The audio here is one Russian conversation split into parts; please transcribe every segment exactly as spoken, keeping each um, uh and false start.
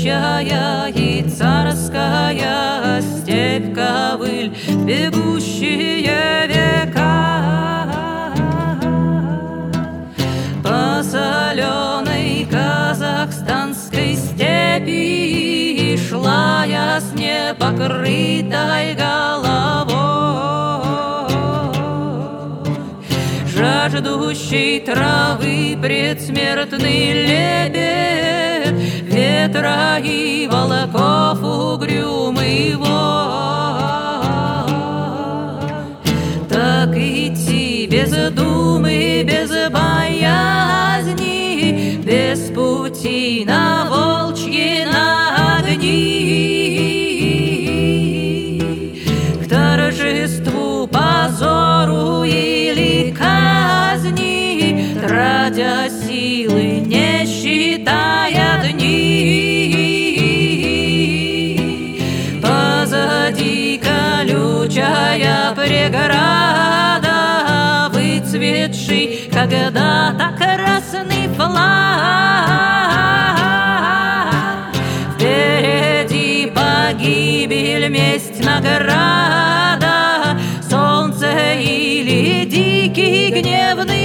нищая и царская степь, ковыль, бегущие века. По соленой казахстанской степи шла я с непокрытой головой, жаждущий травы предсмертный лебедь, ветра и волков угрюмый вой. Так идти без думы, без боязни, без пути на волчьи огни, к торжеству, позору или казни, тратя силы, не считая дни. Позади колючая преграда, выцветший когда-то красный флаг. Впереди погибель, месть, награда, солнце или дикий гневный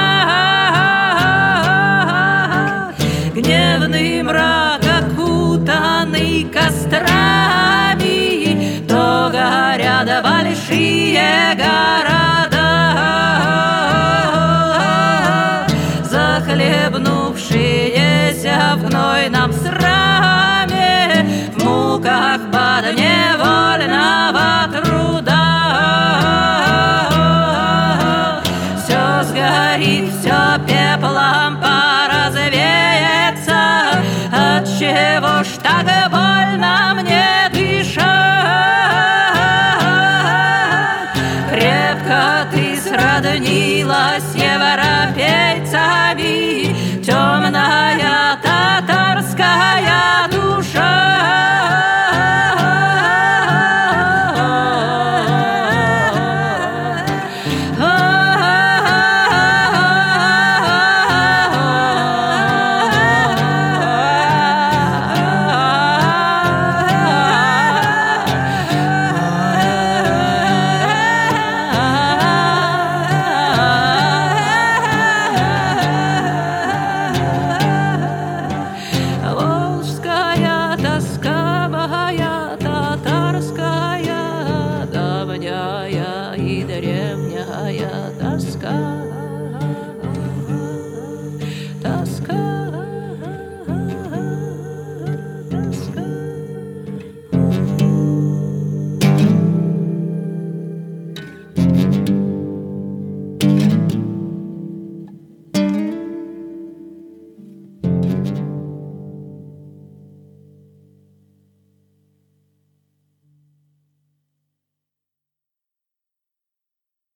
мрак. Гневный мрак, окутанный кострами, то горят большие города, захлебнувшиеся в гнойном сраме, в муках подневольного труда. Все сгорит, все пеплом поразвеется, отчего ж так больно?